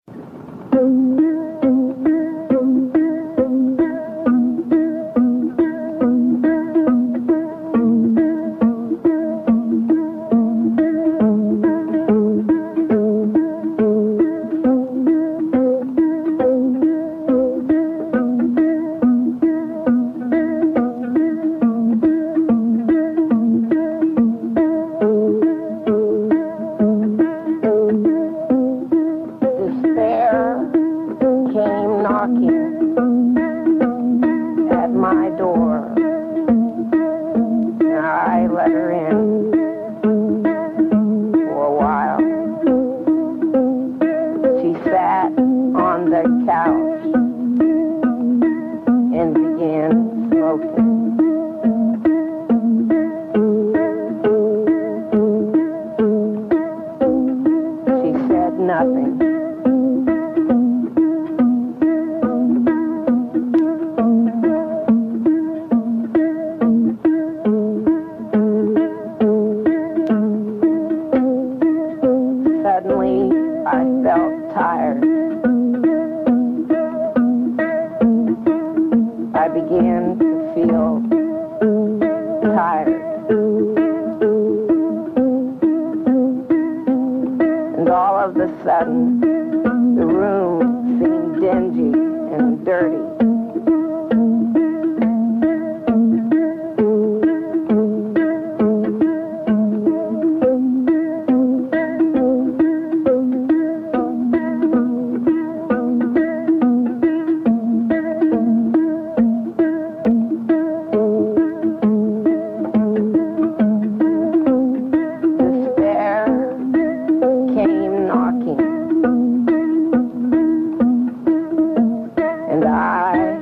Despair came knocking at my door. I let her in for a while. She sat on the couch and began smoking. She said nothing. Suddenly, I felt tired. I began to feel tired. And all of a sudden, the room seemed dingy and dirty. Came knocking, and I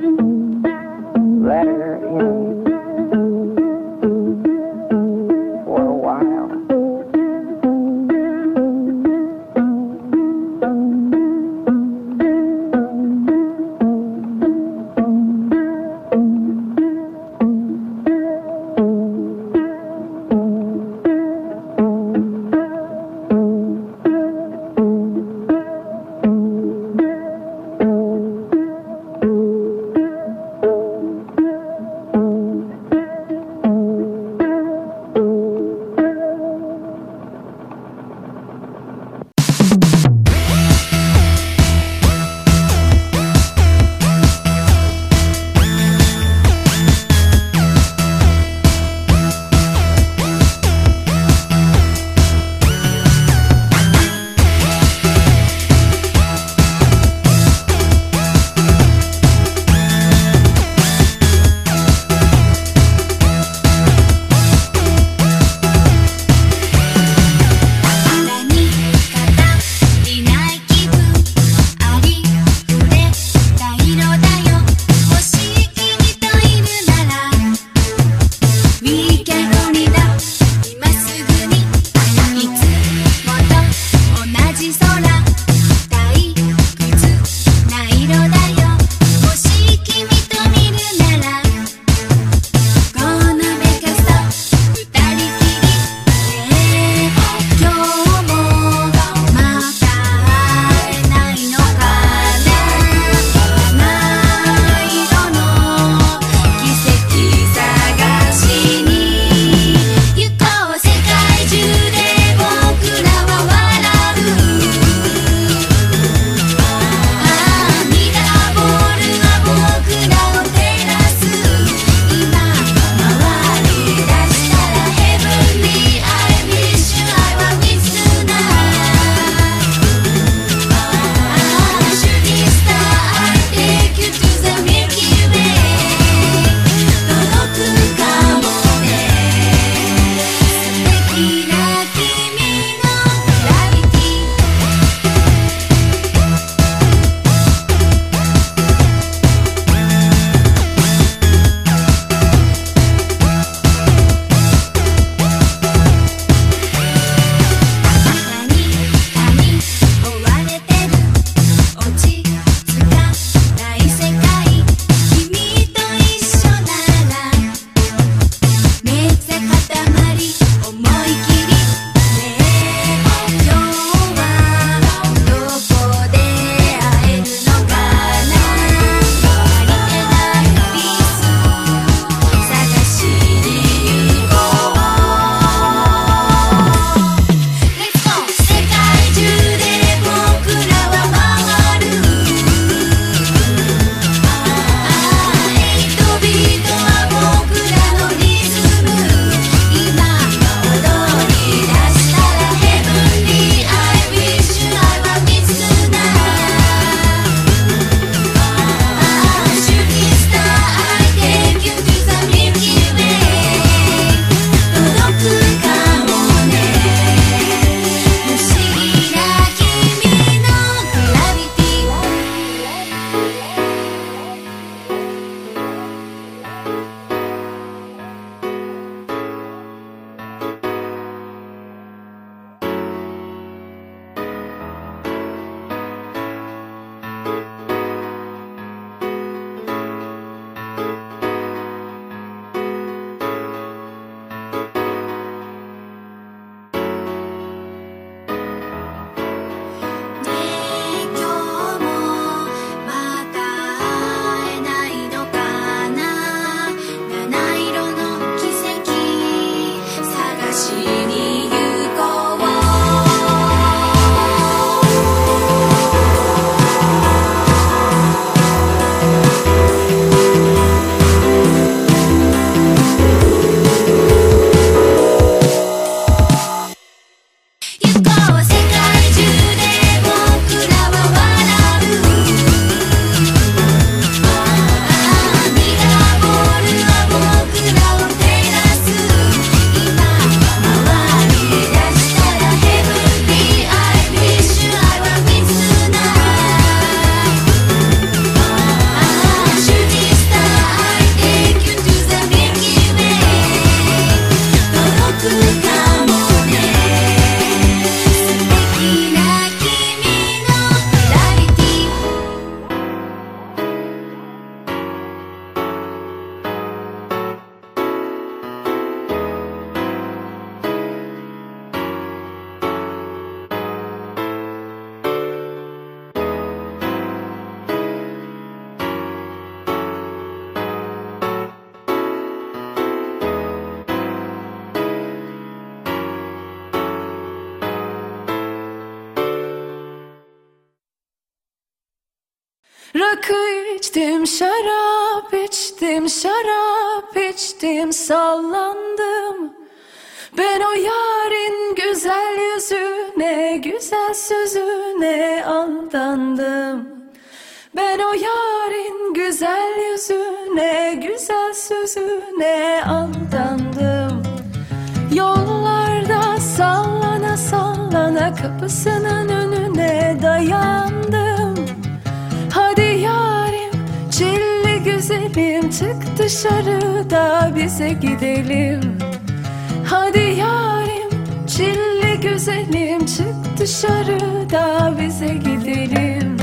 Rakı içtim, şarap içtim, şarap içtim, sallandım. Ben o yarın güzel yüzüne, güzel sözüne aldandım. Ben o yarın güzel yüzüne, güzel sözüne aldandım. Yollarda sallana sallana kapısının önüne dayandım. Hadi yarim, çilli güzelim, çık dışarıda bize gidelim. Hadi yarim, çilli güzelim, çık dışarıda bize gidelim.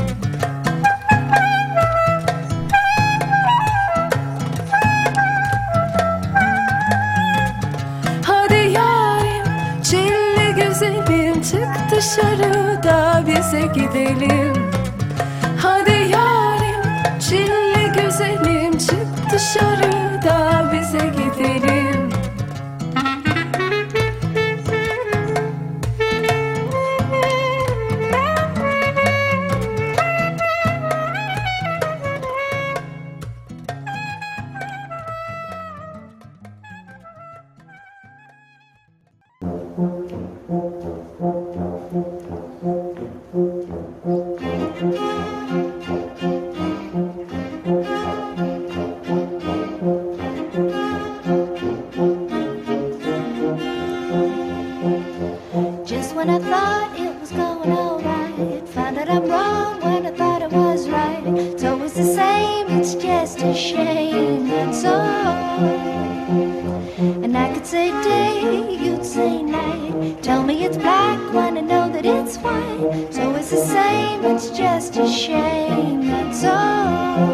Hadi yarim, çilli güzelim, çık dışarıda bize gidelim. Hadi yarim, çilli güzelim, çık dışarıda bize gidelim. Just when I thought it was going alright, found out I'm wrong when I thought it was right. It's always the same, it's just a shame, that's all. And I could say day, you'd say night. Tell me it's black when I know that it's white. It's always the same, it's just a shame, that's all.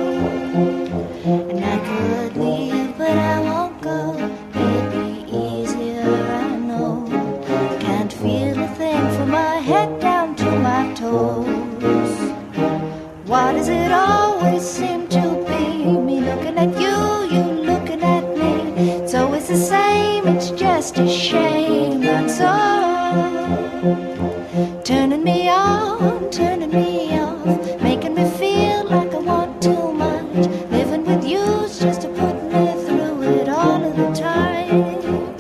And I could leave, but I won't go. It'd be easier, I know. Can't feel a thing from my head down to my toes. Why does it always seem to be me looking at you, you looking at me? It's always the same, it's just a shame, that's all. Turning me on, turning me off, making me feel like I want too much. Living with you's just to put me through it all of the time.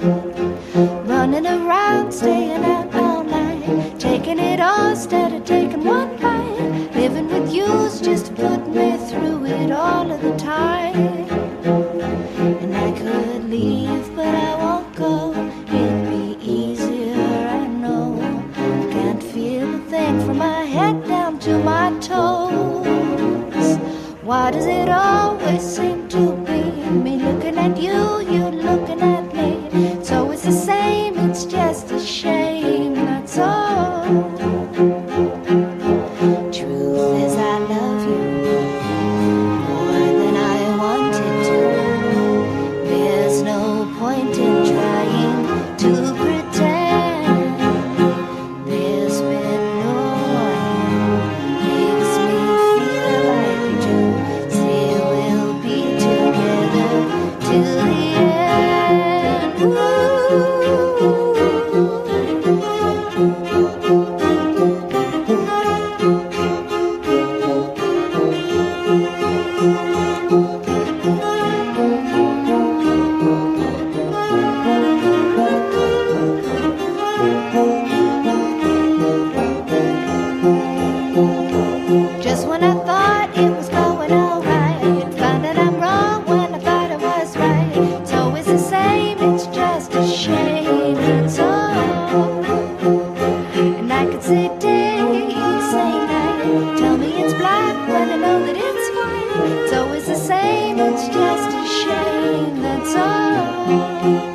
Running around, staying out all night, taking it all instead of taking one bite. Living with you's just to put me through it all of the time. And I could leave, but I won't go. It'd be easier, I know. Can't feel a thing from my head down to my toes. Why does it always seem to be me looking at you, you looking at me? It's always the same, it's just a shame, that's all. Truth is I love you more than I wanted to. There's no point in trying to pretend. There's been no one makes me feel like you do. Say we'll be together till the end. Ooh. Just when I thought it was going alright, found that I'm wrong when I thought it was right. It's always the same, it's just a shame, that's all. And I could say day, you'd say night. Tell me it's black when I know that it's white. It's always the same, it's just a shame, that's all.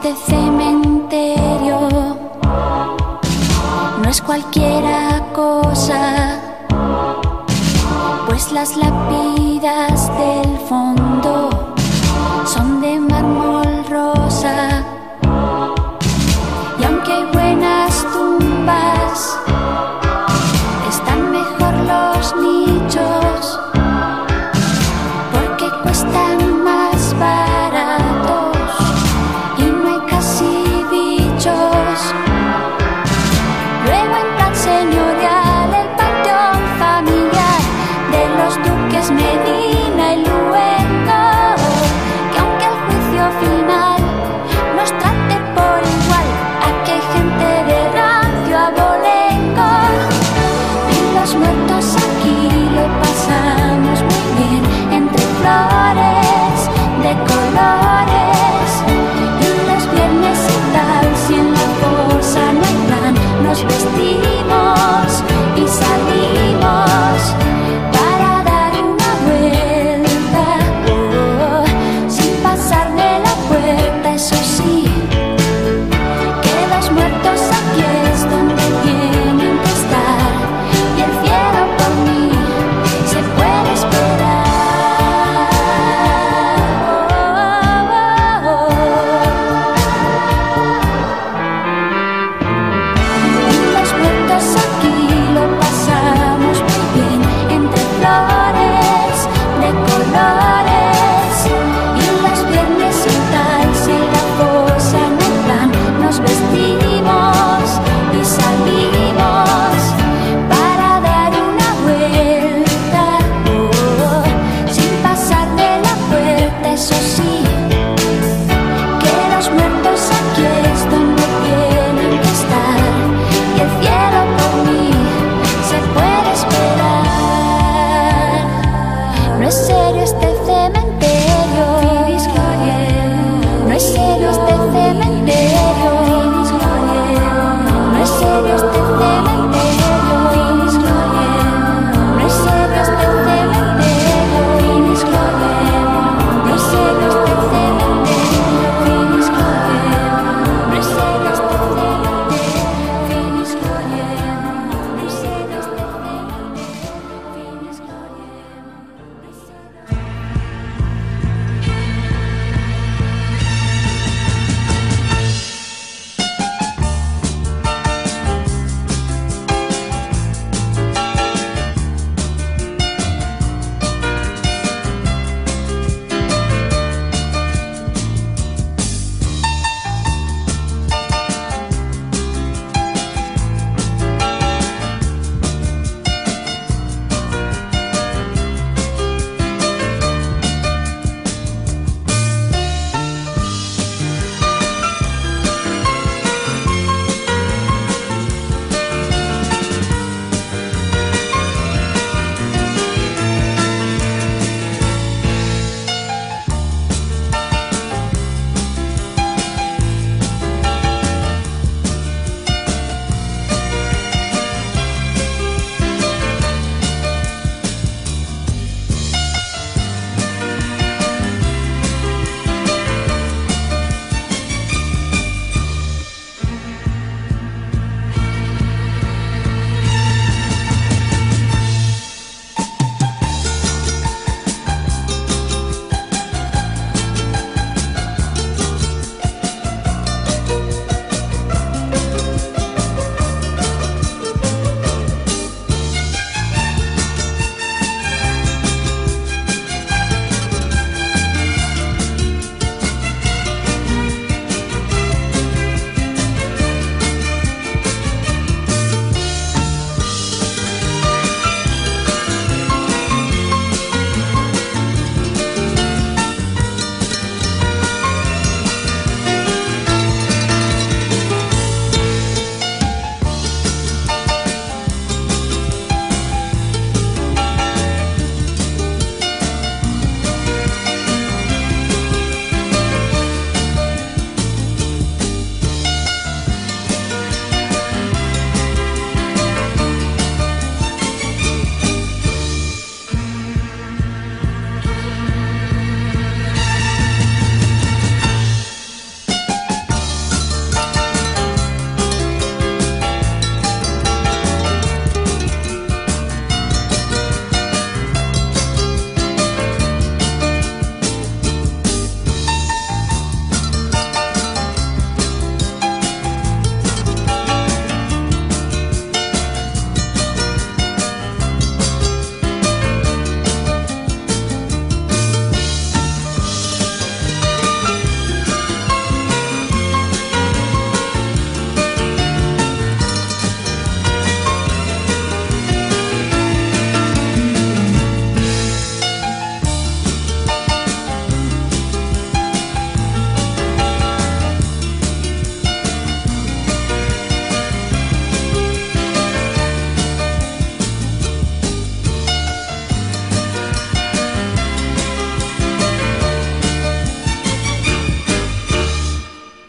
Este cementerio no es cualquiera cosa, pues las lápidas del fondo